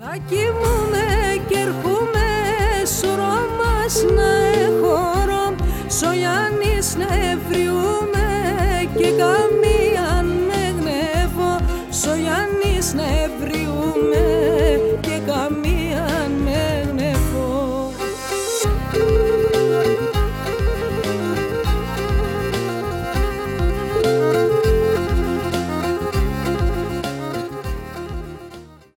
Ακοιμούμε και έρχομαι σώμας να έχω σω Γιάννης να ευριούμε και καμία